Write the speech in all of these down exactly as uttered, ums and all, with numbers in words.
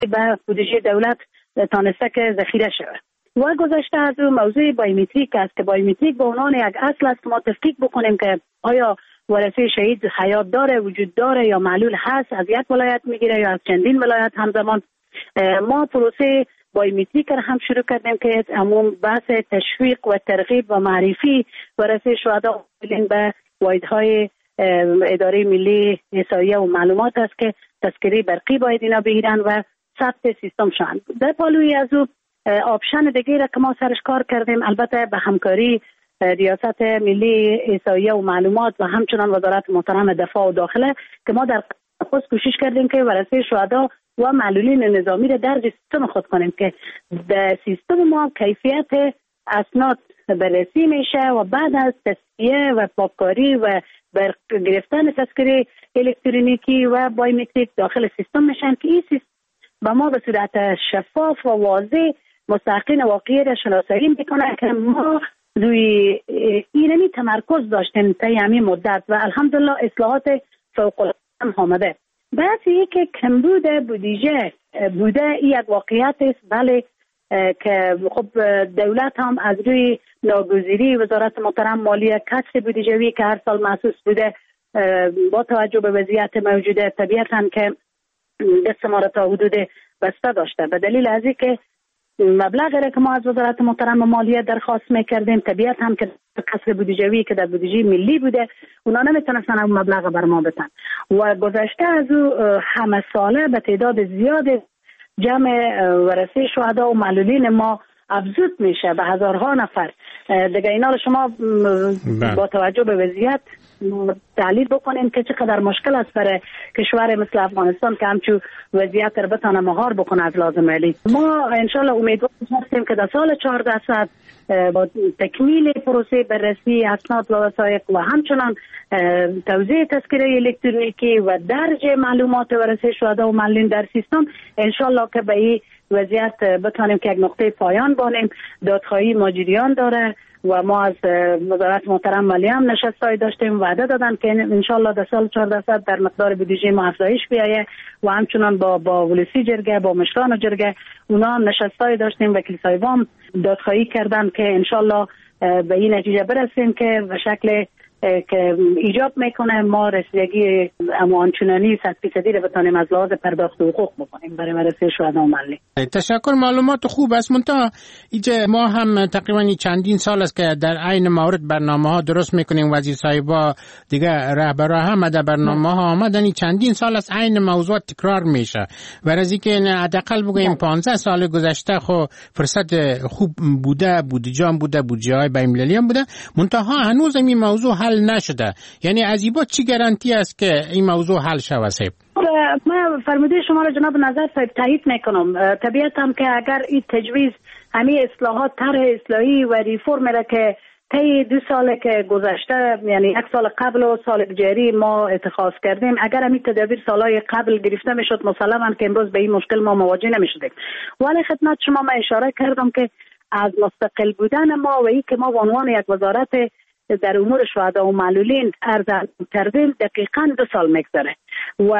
به بودجه دولت تانسته که ذخیره شود. و گذشته از اون موضوع بایومتریک است که بایومتریک به عنوان یک اصل است که ما تفکیک بکنیم که آیا ورثه شهید حیات داره، وجود داره یا معلول هست، از یک ولایت میگیره یا از چندین ولایت همزمان. ما پروسه بایومتریک را هم شروع کردیم که عموم بحث تشویق و ترغیب و معرفی ورثه شهدا به واحدهای اداره ملی احصایه و معلومات است که تذکره برقی باید اینا بگیرن و ثبت سیستم شوند. در پالوی از او آپشن دیگه را که ما سرش کار کردیم، البته به همکاری ریاست ملی احصایه و معلومات و همچنان وزارت محترم دفاع و داخله، که ما در خود کوشش کردیم که ورثه شهدا و معلولین نظامی را درج سیستم خود کنیم که در سیستم ما کیفیت اسناد بررسی میشه و بعد از تصفیه و پاککاری و بر گرفتن تذکره الکترونیکی و بایومتریک داخل سیستم میشن که این سیستم با ما به صورت شفاف و واضح مستحقین واقعی را شناسایی میکنه که ما روی ایرانی تمرکز داشتیم تا همین مدت و الحمدلله اصلاحات فوق العاده آمده. بحث این که کمبود بودجه بوده این یک واقعیت است، بله، که خب دولت هم از روی ناگزیری وزارت محترم مالیه کسر بودجه‌ای که هر سال محسوس بوده با توجه به وضعیت موجوده طبیعتاً که دست ما را تا حدود بسته داشته. به دلیل از این که مبلغی که ما از وزارت محترم مالیه درخواست میکردیم طبیعت هم که کسر بودجه‌ای که در بودجه ملی بوده اونا نمیتونستن اون مبلغ بر ما بدن و گذشته از او همه ساله به تعداد زیاد جمع ورثه شهدا و معلولین ما افزود میشه به هزارها نفر دیگه. اینا رو شما با توجه به وضعیت تحلیل بکنیم که چقدر مشکل است برای کشور مثل افغانستان که همچون وضعیت رو بتانه مهار بکنه از لازم علی. ما انشالله امیدوار هستیم که در سال چهارده صد با تکمیل پروسه بررسی اسناد و وثایق و همچنان توزیع تذکره الکترونیکی و درج معلومات ورثه شهدا و معلولین در سیستم انشالله که به این وضعیت بتانیم که یک نقطه پایان بانیم. دادخواهی ماجریان داره و ما از وزارت محترم مالیه هم نشستای داشتیم، وعده دادن که انشالله در سال چهارده صد در مقدار بودجه ما افزایش بیایه و همچنان با با ولسی جرگه با مشران جرگه اونا هم نشستای داشتیم و کلیسایوام دادخواهی کردن که انشالله به این نتیجه برسیم که به شکل که ایجاب میکنه ما رسیدگی اما آنچنانی صد فیصدی رو بتانیم از لحاظ پرداخت حقوق بکنیم برای ورثه شهدا و معلولین. تشکر، معلومات خوب است. منتها اینجا ما هم تقریبا چندین سال است که در عین مورد برنامه ها درست میکنیم، وزیر صاحبا دیگه رهبرا هم در برنامه ها آمدن، چندین سال است عین موضوع تکرار میشه و از اینکه حداقل بگوییم پانزده سال گذشته خو فرصت خوب بوده، بودجه هم بوده، بودجه های بین المللی هم بوده، منتها هنوز این موضوع حل نشده. یعنی از این با چی گارانتی است که این موضوع حل شود؟ صاحب ما فرموده شما را جناب نظر صاحب تایید میکنم. طبیعتاً که اگر این تجویز همین اصلاحات طرح اصلاحی و ریفرم را که طی دو سال که گذشته یعنی یک سال قبل و سال جاری ما اتخاذ کردیم، اگر همین تدابیر سالهای قبل گرفته میشد مسلماً که امروز به این مشکل ما مواجه نمیشدیم. ولی خدمت شما ما اشاره کردم که از مستقل بودن ما و این که ما به عنوان یک وزارت در امور شهدا و معلولین عرض کردیم دقیقاً دو سال میگذره و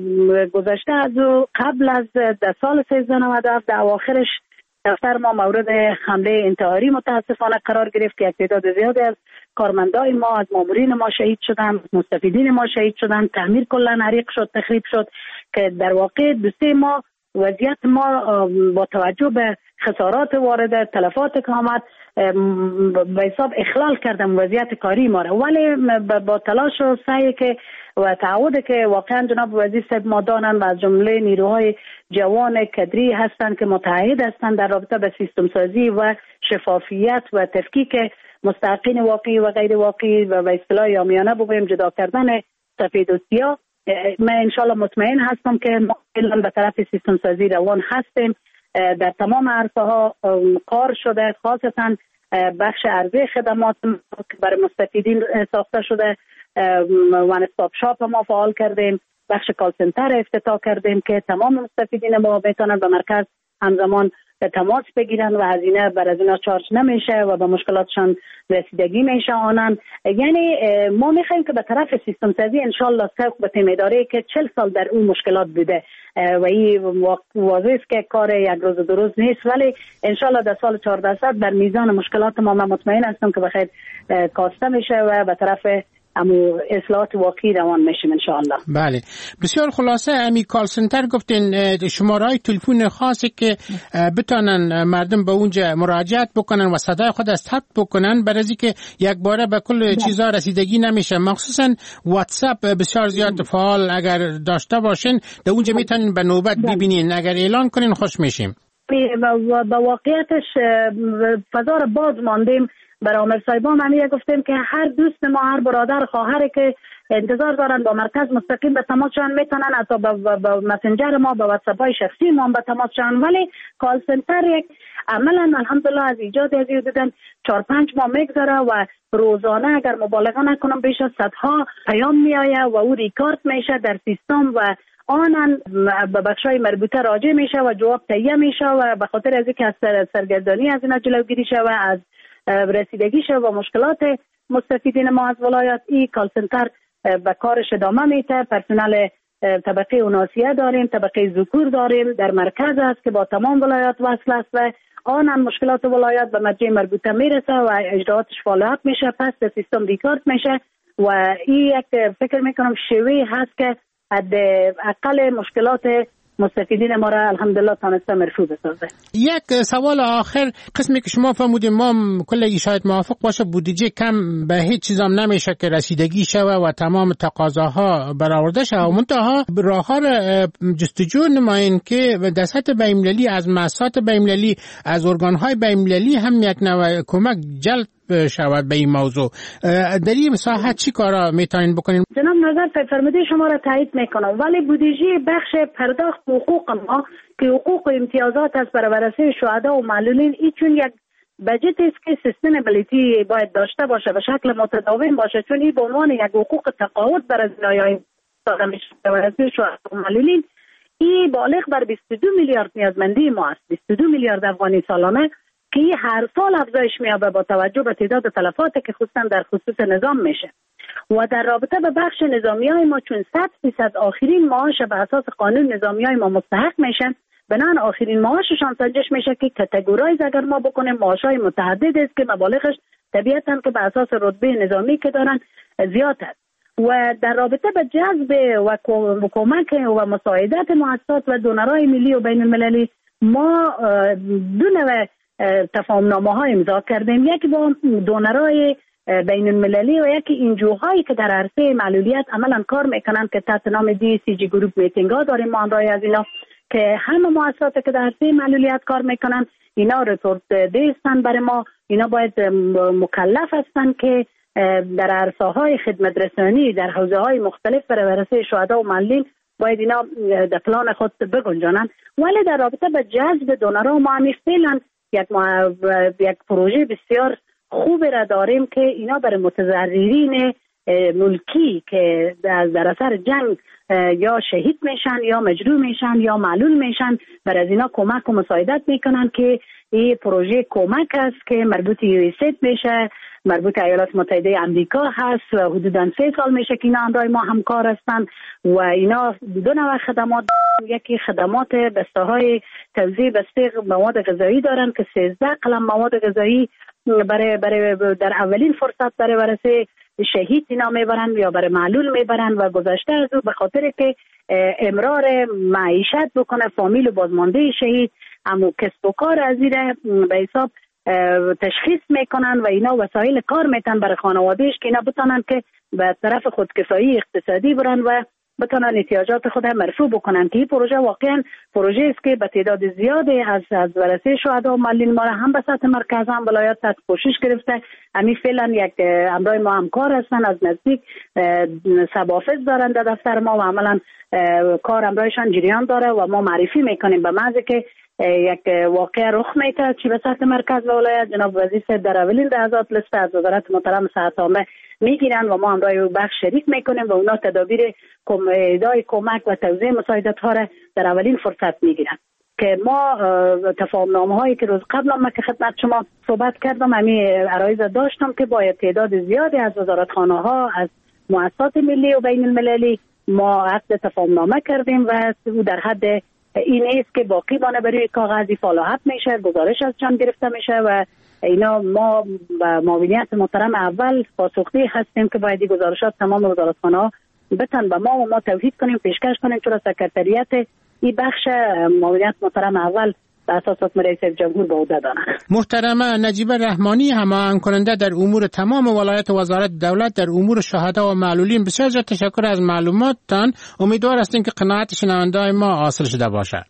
گذشته از او قبل از در سال سیزده نود و هفت در اواخرش دفتر ما مورد حمله انتحاری متاسفانه قرار گرفت که یک تعداد زیادی از کارمندای ما از مامورین ما شهید شدن، مستفیدین ما شهید شدن، تعمیر کلا حریق شد، تخریب شد که در واقع دو سه ماه وضعیت ما با توجه به خسارات وارده، تلفات که آمد به حساب اخلال کردم وضعیت کاری ما را، ولی با تلاش و سعی که و تعهد که واقعا جناب وزیر صاحب ما دانن و از جمله نیروهای جوان کدری هستند که متعهد هستند در رابطه به سیستم سازی و شفافیت و تفکیک مستحقین واقعی و غیر واقعی و به اصطلاح عامیانه بگویم جدا کردن سفید و سیاه. من انشالله مطمئن هستم که ما الان به طرف سیستم سازی روان هستیم. در تمام عرصه ها کار شده، خاصتا بخش عرضه خدمات برای مستفیدین ساخته شده، وان استاپ شاپ ما فعال کردیم، بخش کال سنتر افتتاح کردیم که تمام مستفیدین ما بتونن به مرکز همزمان تماس بگیرن و هزینه بر از اینا چارج نمیشه و به مشکلاتشان رسیدگی میشه آنان. یعنی ما میخوایم که به طرف سیستم سازی انشالله سوق به تیم اداره که چهل سال در اون مشکلات بوده و این واضح است که کار یک روز دو روز نیست، ولی انشالله در سال چهارده صد در میزان مشکلات ما من مطمئن هستم که بخیر کاسته میشه و به طرف امو اصلاحات واقعی روان میشیم انشاءالله. بله بسیار خلاصه امی کال سنتر گفتین شماره‌های تلفن خاصی که بتونن مردم به اونجا مراجعت بکنن و صدای خود از ثبت بکنن برای اینکه یک باره به کل چیزا رسیدگی نمیشه. مخصوصا واتساپ بسیار زیاد فعال اگر داشته باشین در اونجا میتونین به نوبت ببینین، اگر اعلان کنین خوش میشیم. با واقعیتش فضا رو باز ماندیم برای عامر صاحبان. من گفتیم که هر دوست ما، هر برادر خواهری که انتظار دارن با مرکز مستقیم به تماس شون میتونن، حتی با مسنجر ما، با واتساپ های شخصی ما به تماس شون، ولی کال سنتر یک عملا الحمدلله از ایجاد از دیدن چهار پنج ماه میگذره و روزانه اگر مبالغه نکنم بیش از صدها پیام میآید و او ریکارد میشه در سیستم و آنان به بخشای مربوطه راجع میشه و جواب تهیه میشه و به خاطر از اینکه از سرگردانی از اینا جلوگیری شه و از رسیدگی شه و مشکلات مستفیدین ما از ولایت، این کال سنتر به کارش ادامه میده. پرسنل طبقه اوناسیه داریم، طبقه ذکور داریم، در مرکز است که با تمام ولایات وصل است و آنان مشکلات ولایت به مرجع مربوطه میرسه و اجراعاتش فعالیت میشه، پس به سیستم ریکارد میشه و این یک فکر میکنم شیوه هست که حداقل مشکلات مستفیدین ما را الحمدلله تانسته مرفوع بسازه. یک سوال آخر، قسمی که شما فرمودید ما کل شاید موافق باشه بودجه کم به هیچ چیزام نمیشه که رسیدگی شوه و تمام تقاضاها برآورده شوه، منتها راهها را جستجو نمایین که در سطح بین‌المللی از مؤسسات بین‌المللی، از ارگان‌های بین‌المللی هم یک نوع کمک جلب شود به این موضوع. در این مساحت چی کارا میتونین بکنین؟ جناب نظر فرموده شما را تایید میکنم، ولی بودجه بخش پرداخت حقوق ما که حقوق و امتیازات از برابرسه شهدا و معلولین، این چون یک بجت است که سستینبلیتی باید داشته باشه، به شکل متداوم باشه، چون این به عنوان یک حقوق تقاعد برای زنایای برابرسه شهدا و معلولین این بالغ بر بیست و دو میلیارد نیازمندی ما است، بیست و دو میلیارد افغانی سالانه که هر سال افزایش می‌یابه با توجه به تعداد تلفات که خصوصا در خصوص نظام میشه. و در رابطه به بخش نظامیای ما چون صد درصد آخرین معاش به اساس قانون نظامیای ما مستحق میشن، بنان آخرین معاششان سنجش میشه که کاتگورایز اگر ما بکنیم معاشای متعدد است که مبالغش طبیعتاً که به اساس رتبه نظامی که دارن زیاد است. و در رابطه به جذب و کمک و مساعدت مؤسسات و دونرای ملی و بین المللی ما دو نوع تفاهمنامه ها امضا کردیم، یکی با دونرای بین المللی و یکی انجوهایی که در عرصه معلولیت عملا کار میکنن که تحت نام دی سی جی گروپ میتینگ ها داریم ما همراه از اینا که همه مؤسسات که در عرصه معلولیت کار میکنن اینا رپورت دیستن برای ما، اینا باید مکلف هستن که در عرصه های خدمت رسانی در حوزه های مختلف برای عرصه شهدا و معلولین باید اینا در پلان خود بگنجانن. ولی در رابطه به جذب دونرها ما همی فعلا یک, یک پروژه بسیار خوب را داریم که اینا برای متضررین ملکی که در اثر جنگ یا شهید میشن یا مجروح میشن یا معلول میشن برای اینا کمک و مساعدت میکنن که این پروژه کمک است که مربوط یویسید میشه، مربوط ایالات متحده امریکا هست و حدوداً سه سال میشه که اینا همراه ما همکار هستن و اینا دو نوع خدمات، یکی خدمات بسته های توزیع بسته مواد غذایی دارن که سیزده قلم مواد غذایی برای برای در اولین فرصت برای ورثه شهید اینا میبرن یا برای معلول میبرن و گذشته از او به خاطر که امرار معیشت بکنه فامیل و بازمانده شهید اما کسب و کار از این به حساب تشخیص میکنن و اینا وسایل کار میتن برای خانوادهش که اینا بتونن که به طرف خودکفایی اقتصادی برن و بتونن احتیاجات خود مرفوع بکنن که این پروژه واقعا پروژه است که به تعداد زیادی از از ورثه شهدا و معلولین ما هم به سطح مرکز هم ولایت تحت کوشش گرفته. همین فعلا یک همراه ما همکار هستن، از نزدیک سبافز دارن در دفتر ما و عملا کار همراهشان جریان داره و ما معرفی میکنیم به محض که یک واقع رخ میده چی به سطح مرکز و ولایت جناب وزیر در اولین لحظات لیست از وزارت محترم صحت عامه میگیرن و ما همراه بخش شریک میکنیم و اونا تدابیر ادای کمک و توزیع مساعدت ها را در اولین فرصت میگیرن که ما تفاهمنامه هایی که روز قبل هم که خدمت شما صحبت کردم همین عرایض داشتم که با تعداد زیادی از وزارتخانه ها از مؤسسات ملی و بین المللی ما عقد تفاهمنامه کردیم و او در حد این است که باقی بانه برای کاغذی فالوآپ میشه، گزارش از جان گرفته میشه و اینا ما با معاونیت محترم اول پاسخگوی هستیم که باید گزارشات تمام وزارتخانه ها بتن به ما و ما توحید کنیم، پیشکش کنیم. چرا سکرتریت این بخش معاونیت محترم اول به اساس حکم رئیس جمهور به عهده دارند. محترمه نجیبه رحمانی هماهنگ کننده در امور تمام ولایت وزارت دولت در امور شهدا و معلولین، بسیار زیاد تشکر از معلوماتتان. امیدوار هستیم که قناعت شنونده‌های ما حاصل شده باشد.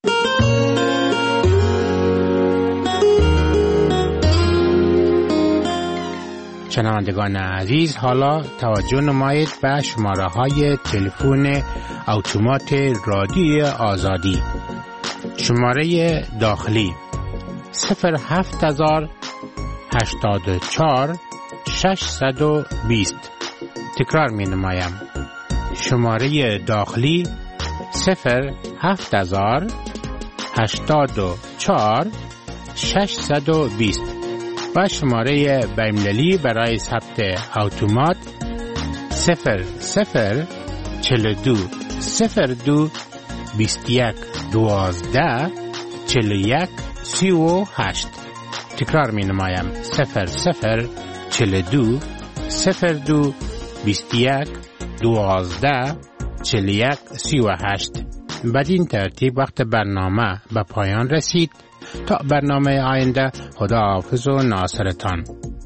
شنوندگان عزیز، حالا توجه نمایید به شماره های تلفن اتومات رادیوی آزادی. شماره داخلی صفر هفت هزار هشتاد و چهار ششصد و بیست. تکرار می نمایم. شماره داخلی صفر هفت هزار هشتاد و چهار ششصد و بیست و شماره بین‌المللی برای ثبت اتومات صفر صفر چهل و دو صفر دو بیست و یک دوازده چهل و یک سی و هشت. تکرار می نمایم. صفر صفر چهل و دو صفر دو بیست و یک دوازده چهل و یک سی و هشت. بدین ترتیب وقت برنامه به پایان رسید. تا برنامه آینده، خدا حافظ و ناصرتان.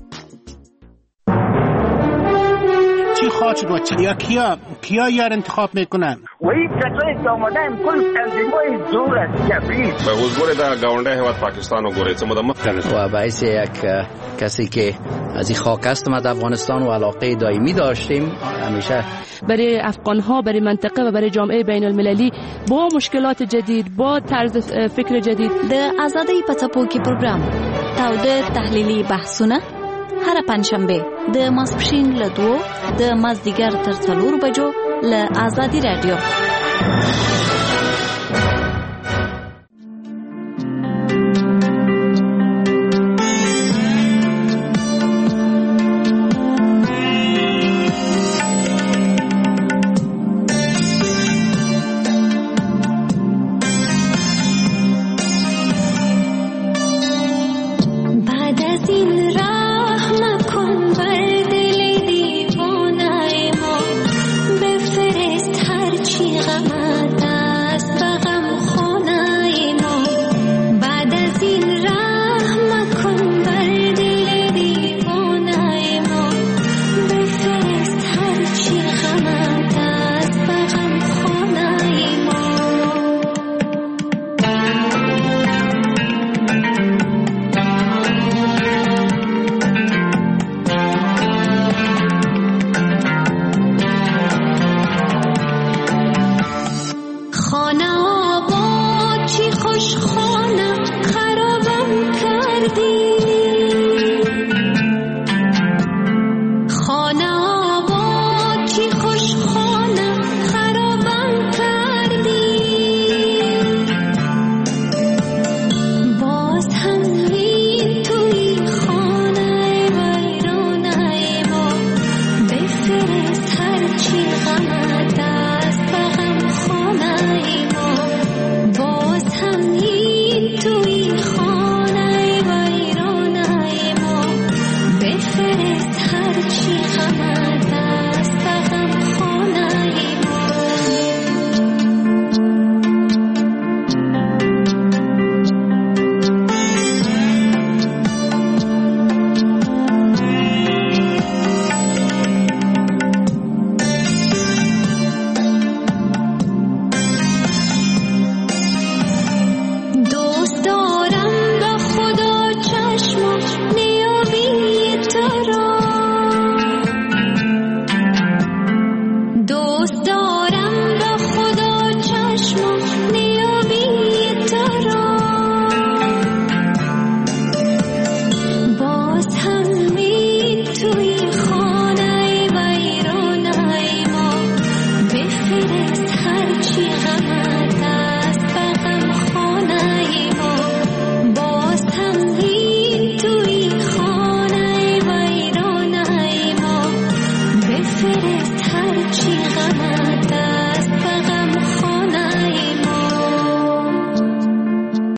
چی خواهد شد و چی یا کیا کیا یار انتخاب میکنن؟ و این کسایی که آمدن کل تنظیمای زور است کبیر به حضور در گاونده هیواد پاکستان و گوره چمدم و باعث یک کسی که از این خاک است ما در افغانستان و علاقه دائمی داشتیم همیشه برای افغانها، برای منطقه و برای جامعه بین المللی با مشکلات جدید، با طرز فکر جدید. د آزادۍ په څپو کې پروګرام تاوده تحلیلي بحثونه هر پنځشنبه د ماسپښین له دوو د مازدیګر تر څلورو بجو له آزادي رادیو.